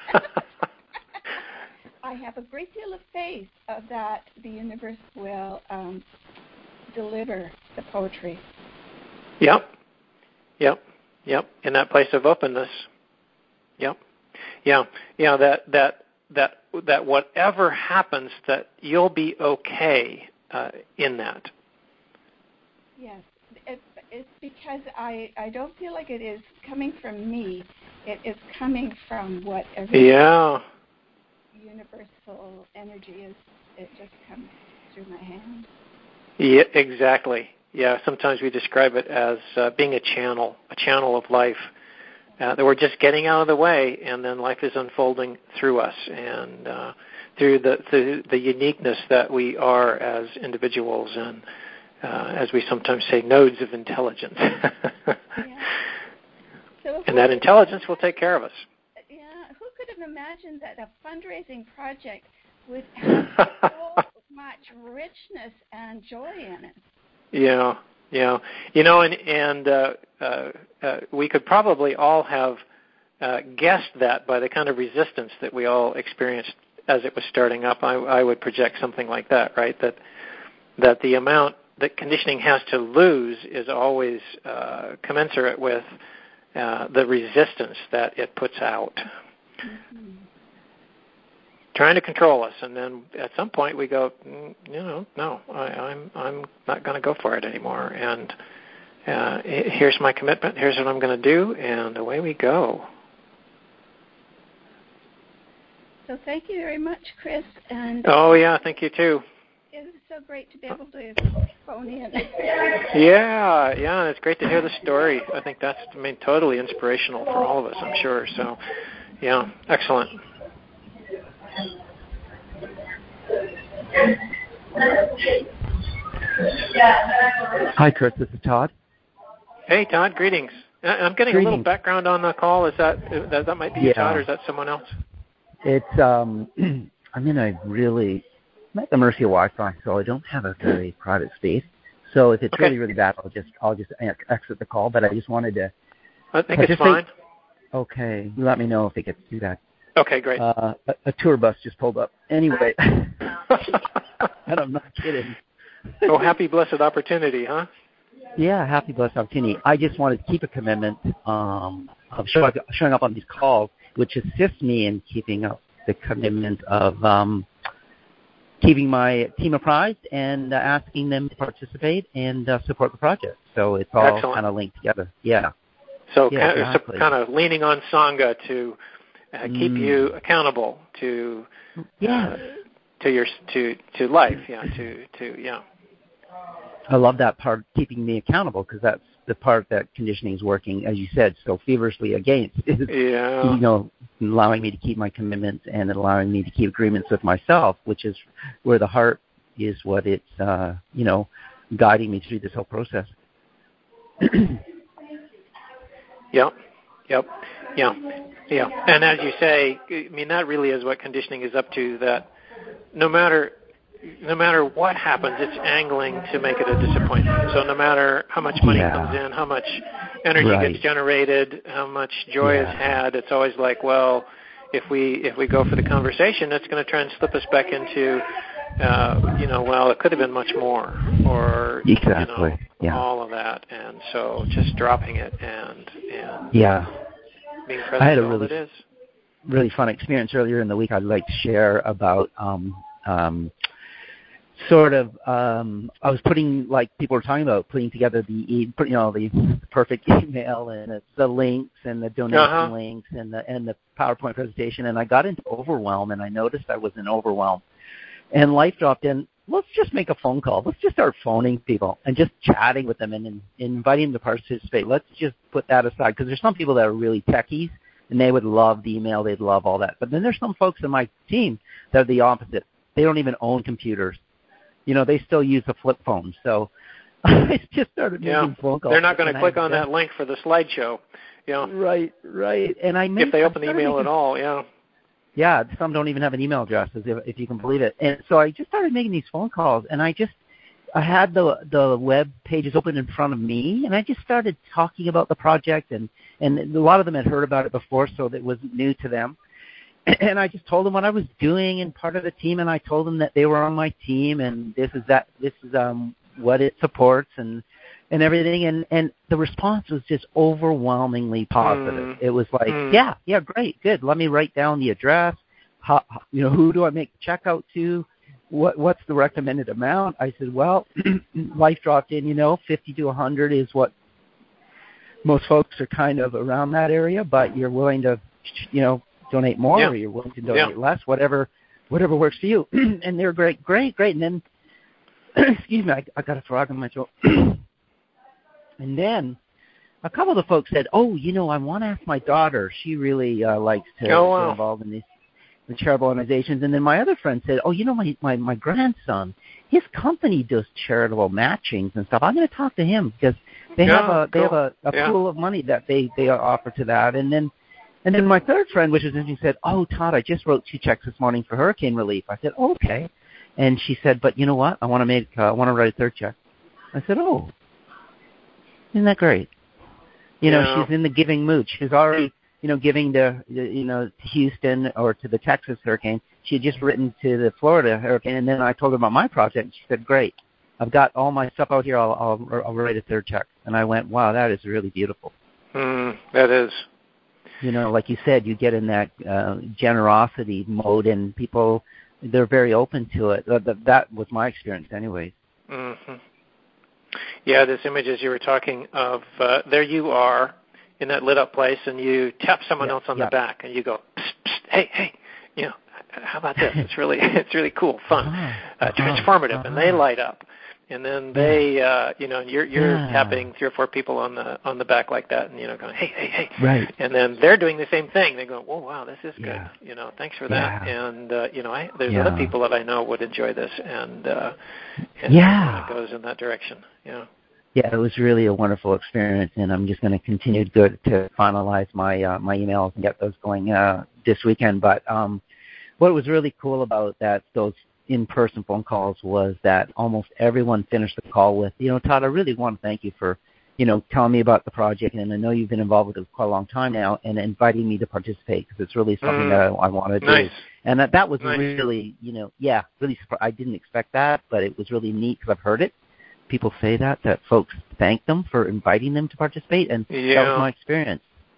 I have a great deal of faith uh, that the universe will um, deliver the poetry. Yep, yep, yep. In that place of openness. Yep, yeah, yeah. That that that that whatever happens, that you'll be okay uh, in that. Yes. It, it's because I, I don't feel like it is coming from me. It is coming from whatever yeah. universal energy is. It just comes through my hands. Yeah, exactly. Yeah, sometimes we describe it as uh, being a channel, a channel of life, uh, that we're just getting out of the way, and then life is unfolding through us and uh, through the, the the uniqueness that we are as individuals and, Uh, as we sometimes say, nodes of intelligence. yeah. So and that intelligence will take care of us. Yeah, who could have imagined that a fundraising project would have so much richness and joy in it? Yeah, yeah. You know, and, and uh, uh, uh, we could probably all have uh, guessed that by the kind of resistance that we all experienced as it was starting up. I, I would project something like that, right? That that the amount that conditioning has to lose is always uh, commensurate with uh, the resistance that it puts out, mm-hmm. trying to control us. And then at some point we go, mm, you know, no, I, I'm I'm not going to go for it anymore. And uh, here's my commitment. Here's what I'm going to do, and away we go. So thank you very much, Chris. And oh yeah, thank you too. It was so great to be able to phone in. yeah, yeah, it's great to hear the story. I think that's, I mean, totally inspirational for all of us, I'm sure. So, yeah, excellent. Hi, Chris. This is Todd. Hey, Todd. Greetings. I'm getting greetings. a little background on the call. Is that that, that might be yeah. you, Todd, or is that someone else? It's um, I'm in a really I'm at the mercy of Wi-Fi, so I don't have a very private space. So if it's okay. really, really bad, I'll just I'll just exit the call. But I just wanted to. I think it's fine. Okay, you let me know if it gets too bad. Okay, great. Uh, a, a tour bus just pulled up. Anyway, and I'm not kidding. Oh, happy blessed opportunity, huh? Yeah, happy blessed opportunity. I just wanted to keep a commitment um, of showing, showing up on these calls, which assists me in keeping up the commitment of. Um, keeping my team apprised and uh, asking them to participate and uh, support the project. So it's all kind of linked together. Yeah. So yeah, kind, exactly. of, kind of leaning on Sangha to uh, keep mm. you accountable to yeah. uh, to your to to life. Yeah. To to yeah. I love that part, keeping me accountable, because that's the part that conditioning is working, as you said, so feverishly against. Is, yeah. You know, allowing me to keep my commitments and allowing me to keep agreements with myself, which is where the heart is what it's, uh, you know, guiding me through this whole process. Yep. Yep. Yeah. Yeah. And as you say, I mean, that really is what conditioning is up to, that no matter no matter what happens, it's angling to make it a disappointment. So no matter how much money yeah. comes in, how much energy right. gets generated, how much joy yeah. is had, it's always like, well, if we if we go for the conversation, it's going to try and slip us back into, uh, you know, well, it could have been much more, or exactly. you know, yeah. all of that. And so just dropping it and and yeah. being present I had a to all really, it is. really fun experience earlier in the week I'd like to share about um, um, sort of, um, I was putting, like people were talking about, putting together the, you know, the perfect email and it's the links and the donation uh-huh. links and the and the PowerPoint presentation, and I got into overwhelm, and I noticed I was in overwhelm. And life dropped in, let's just make a phone call. Let's just start phoning people and just chatting with them and, and inviting them to participate. Let's just put that aside, because there's some people that are really techies, and they would love the email. They'd love all that. But then there's some folks in my team that are the opposite. They don't even own computers. You know, they still use a flip phone. So I just started making yeah. phone calls. They're not going to click I, on that link for the slideshow. Yeah. Right, right. And I made, if they open the email making, at all, yeah. Yeah, some don't even have an email address, if, if you can believe it. And so I just started making these phone calls, and I just I had the the web pages open in front of me, and I just started talking about the project, and, and a lot of them had heard about it before, so it was new to them. And I just told them what I was doing and part of the team, and I told them that they were on my team, and this is that this is um what it supports and and everything, and and the response was just overwhelmingly positive. Mm. It was like, mm. yeah, yeah, great, good. Let me write down the address. How, you know, who do I make the check out to? What what's the recommended amount? I said, well, life dropped in, you know, fifty to a hundred is what most folks are kind of around that area, but you're willing to, you know, donate more, yeah. or you're willing to donate yeah. less, whatever whatever works for you. And they're great, great, great. And then, excuse me, I, I got a frog in my throat. And then a couple of the folks said, oh, you know, I want to ask my daughter. She really uh, likes to oh, wow. get involved in these the charitable organizations. And then my other friend said, oh, you know, my, my, my grandson, his company does charitable matchings and stuff. I'm going to talk to him because they yeah, have a they cool. have a, a yeah. pool of money that they, they offer to that. And then and then my third friend, which was interesting, said, oh, Todd, I just wrote two checks this morning for hurricane relief. I said, oh, okay. And she said, but you know what? I want to make uh, I want to write a third check. I said, oh, isn't that great? You know, yeah. she's in the giving mood. She's already, you know, giving to, you know, to Houston or to the Texas hurricane. She had just written to the Florida hurricane, and then I told her about my project, and she said, great. I've got all my stuff out here. I'll, I'll, I'll write a third check. And I went, wow, that is really beautiful. Mm, that is. You know, like you said, you get in that uh, generosity mode, and people, they're very open to it. That, that was my experience anyways. Mm-hmm. Yeah, this image as you were talking of, uh, there you are in that lit up place, and you tap someone yeah, else on yeah. the back, and you go, psst, psst, hey, hey, you know, how about this? It's really, it's really cool, fun, uh, transformative, uh-huh. and they light up, and then they, uh, you know, you're you're yeah. tapping three or four people on the on the back like that, and you know, going, hey, hey, hey, right, and then they're doing the same thing. They go, oh wow, this is good, yeah. you know, thanks for that, yeah. and uh, you know, I, there's yeah. other people that I know would enjoy this, and uh, and yeah, it goes in that direction, yeah. Yeah, it was really a wonderful experience, and I'm just going to continue to, to finalize my uh, my emails and get those going uh, this weekend. But um, what was really cool about that those in-person phone calls was that almost everyone finished the call with, you know, Todd, I really want to thank you for, you know, telling me about the project, and I know you've been involved with it for quite a long time now, and inviting me to participate because it's really something mm. that I, I want to nice. do. And that that was nice. really, you know, yeah, really. I didn't expect that, but it was really neat because I've heard it. People say that, that folks thank them for inviting them to participate, and yeah. that was my experience.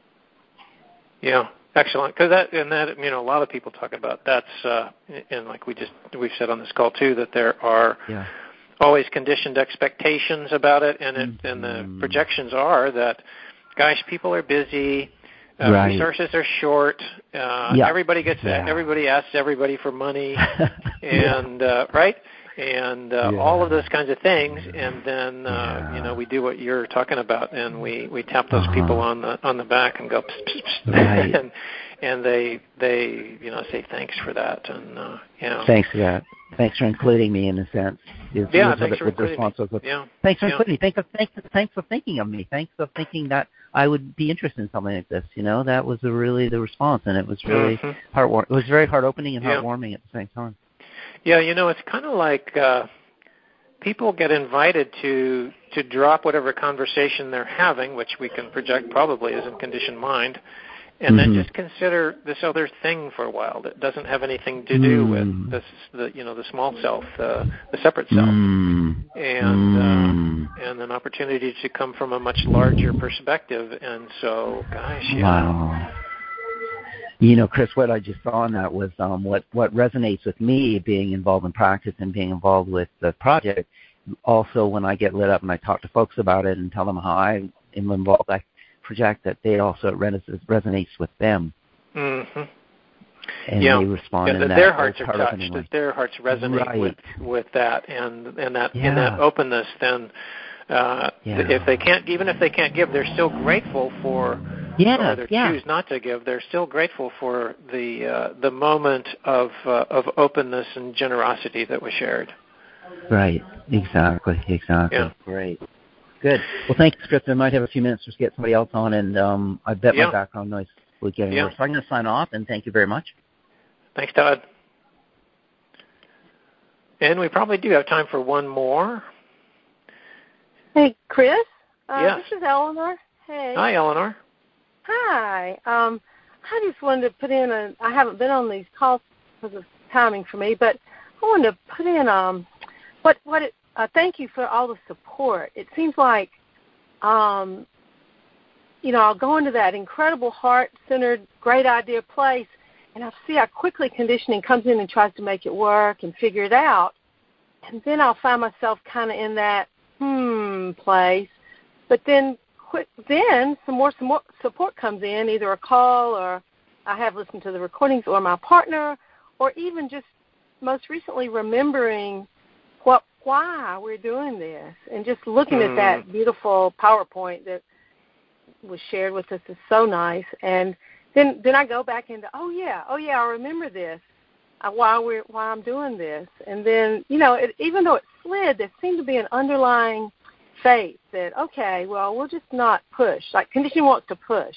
Yeah, excellent. Because that, and that, you know, a lot of people talk about that's, uh, and like we just, we've said on this call too, that there are yeah. always conditioned expectations about it, and it, mm-hmm. and the projections are that, gosh, people are busy, uh, right. resources are short, uh, yeah. everybody gets, yeah. everybody asks everybody for money, and, yeah. uh, right? And uh, yeah. all of those kinds of things, and then uh, yeah. you know we do what you're talking about, and we, we tap those uh-huh. people on the on the back and go, psst, psst, psst. Right. and and they they you know say thanks for that, and uh, you know thanks for that, thanks for including me in a sense. Is, yeah, is thanks what, for what including me. Was, yeah. Thanks for yeah. including me. Thanks for thanks thanks for thinking of me. Thanks for thinking that I would be interested in something like this. You know, that was a really the response, and it was really mm-hmm. heartwarming. It was very heart opening and yeah. heartwarming at the same time. Yeah, you know, it's kind of like. Uh, People get invited to to drop whatever conversation they're having, which we can project probably as in conditioned mind, and mm-hmm. then just consider this other thing for a while that doesn't have anything to do mm. with this, the you know the small self, the the separate self, mm. and mm. Uh, and an opportunity to come from a much larger perspective. And so, gosh, yeah. Wow. You know, Chris, what I just saw in that was um, what, what resonates with me being involved in practice and being involved with the project. Also, when I get lit up and I talk to folks about it and tell them how I am involved, I project that they also resonates with them. Mm-hmm. And yeah. they respond yeah, in that that their hearts are heart touched, that their hearts resonate right. with, with that, and and that yeah. in that openness. Then, uh, yeah. if they can't, even if they can't give, they're still grateful for Yeah, or they yeah. choose not to give, they're still grateful for the uh, the moment of uh, of openness and generosity that was shared. Right. Exactly. Exactly. Yeah. Great. Good. Well, thanks, Chris. I might have a few minutes to get somebody else on, and um, I bet yeah. my background noise will get yeah. worse. So I'm going to sign off, and thank you very much. Thanks, Todd. And we probably do have time for one more. Hey, Chris. Uh, yes. This is Eleanor. Hey. Hi, Eleanor. Hi. Um, I just wanted to put in a. I haven't been on these calls because of timing for me, but I wanted to put in um, what what it. Uh, thank you for all the support. It seems like, um, you know, I'll go into that incredible heart-centered, great idea place, and I see how quickly conditioning comes in and tries to make it work and figure it out, and then I'll find myself kind of in that hmm place, but then quick, then some more, some more support comes in, either a call or I have listened to the recordings or my partner, or even just most recently remembering what why we're doing this and just looking mm. at that beautiful PowerPoint that was shared with us is so nice. And then then I go back into, oh, yeah, oh, yeah, I remember this, uh, why we're why I'm doing this. And then, you know, it, even though it slid, there seemed to be an underlying faith that, okay, well, we'll just not push. Like conditioning wants to push.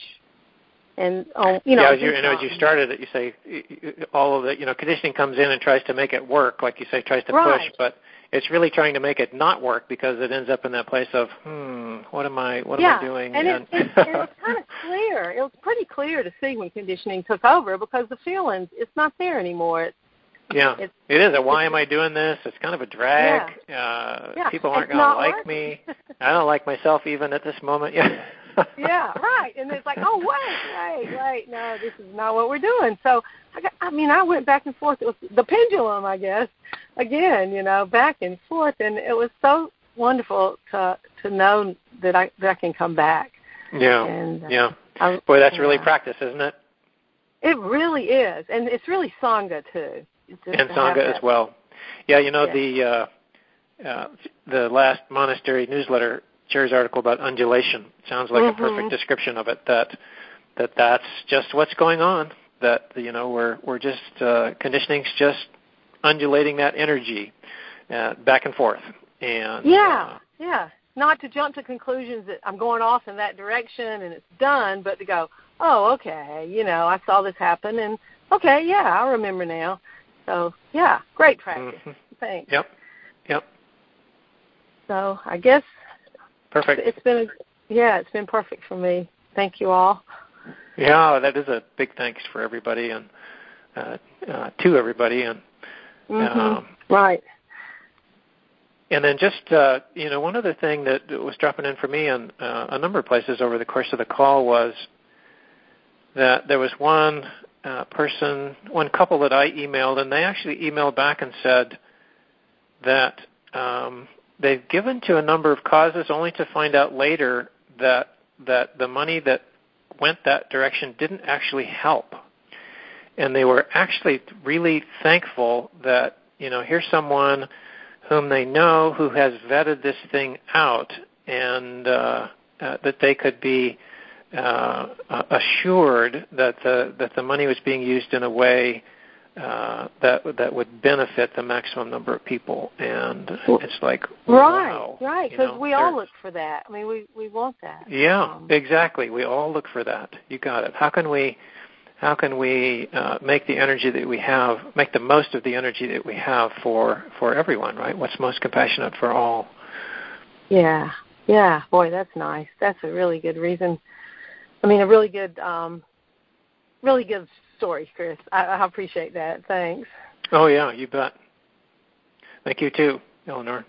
And, oh, you know, yeah, as you, and as you started it, you say all of it, you know, conditioning comes in and tries to make it work, like you say, tries to right. push, but it's really trying to make it not work because it ends up in that place of, hmm, what am I, what yeah. am I doing? And, and, it, it, and it was kind of clear. It was pretty clear to see when conditioning took over because the feelings, it's not there anymore. It's, yeah, it's, it is. A, why am I doing this? It's kind of a drag. Yeah. Uh, yeah. People aren't going to like working. me. I don't like myself even at this moment. Yeah. yeah, right. And it's like, oh, wait, wait, wait. No, this is not what we're doing. So, I, got, I mean, I went back and forth. It was the pendulum, I guess, again, you know, back and forth. And it was so wonderful to to know that I, that I can come back. Yeah, and, uh, yeah. I, Boy, that's yeah. really practice, isn't it? It really is. And it's really Sangha, too. And Sangha as well. Yeah, you know, yeah. the uh, uh, the last monastery newsletter shares article about undulation. Sounds like mm-hmm. a perfect description of it, that that that's just what's going on, that, you know, we're we're just, uh, conditioning's just undulating that energy uh, back and forth. And Yeah, uh, yeah. Not to jump to conclusions that I'm going off in that direction and it's done, but to go, oh, okay, you know, I saw this happen, and okay, yeah, I remember now. So, yeah, great practice. Mm-hmm. Thanks. Yep, yep. So I guess perfect. It's been, a, yeah, it's been perfect for me. Thank you all. Yeah, that is a big thanks for everybody and uh, uh, to everybody. And mm-hmm. um, right. And then just, uh, you know, one other thing that was dropping in for me in uh, a number of places over the course of the call was that there was one uh, person, one couple that I emailed, and they actually emailed back and said that um, they've given to a number of causes only to find out later that that the money that went that direction didn't actually help. And they were actually really thankful that, you know, here's someone whom they know who has vetted this thing out, and uh, uh, that they could be uh, assured that the that the money was being used in a way uh, that that would benefit the maximum number of people. And it's like, right, wow, right, because we all look for that. I mean, we we want that. Yeah, um, exactly. We all look for that. You got it. How can we? How can we uh, make the energy that we have, make the most of the energy that we have for, for everyone, right? What's most compassionate for all? Yeah, yeah. Boy, that's nice. That's a really good reason. I mean, a really good, um, really good story, Chris. I, I appreciate that. Thanks. Oh, yeah, you bet. Thank you, too, Eleanor.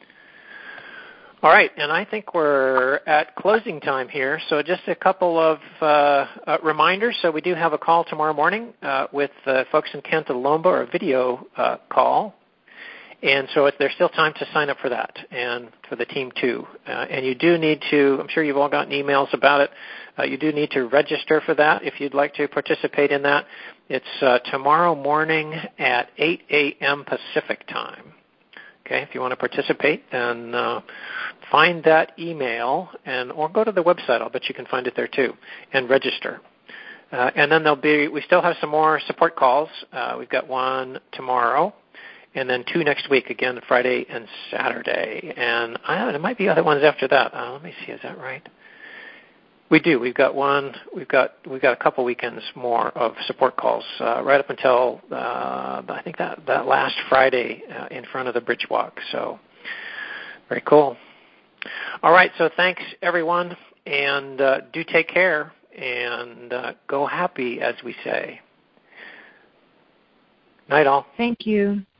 All right, and I think we're at closing time here, so just a couple of uh, uh, reminders. So we do have a call tomorrow morning uh, with uh, folks in Cantalomba, or a video uh, call, and so it, there's still time to sign up for that, and for the team too. Uh, and you do need to, I'm sure you've all gotten emails about it, uh, you do need to register for that if you'd like to participate in that. It's uh, tomorrow morning at eight a.m. Pacific time. Okay, if you want to participate, then uh, find that email and or go to the website. I'll bet you can find it there too, and register. Uh, and then there'll be we still have some more support calls. Uh, we've got one tomorrow, and then two next week, again Friday and Saturday. And I, there might be other ones after that. Uh, let me see, is that right? We do. We've got one. We've got we've got a couple weekends more of support calls uh, right up until uh, I think that that last Friday uh, in front of the Bridge Walk. So very cool. All right. So thanks everyone, and uh, do take care and uh, go happy, as we say. Night all. Thank you.